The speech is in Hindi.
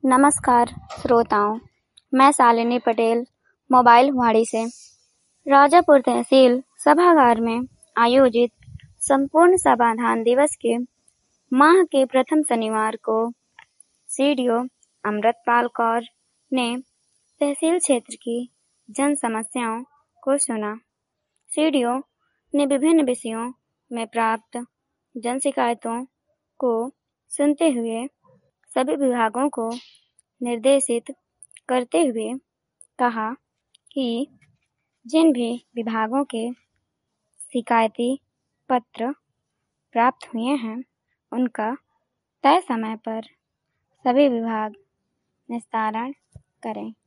नमस्कार श्रोताओं, मैं शालिनी पटेल मोबाइल हुआड़ी से राजापुर तहसील सभागार में आयोजित संपूर्ण समाधान दिवस के माह के प्रथम शनिवार को सीडीओ अमृतपाल कौर ने तहसील क्षेत्र की जन समस्याओं को सुना। सीडीओ ने विभिन्न विषयों में प्राप्त जन शिकायतों को सुनते हुए सभी विभागों को निर्देशित करते हुए कहा कि जिन भी विभागों के शिकायती पत्र प्राप्त हुए हैं उनका तय समय पर सभी विभाग निस्तारण करें।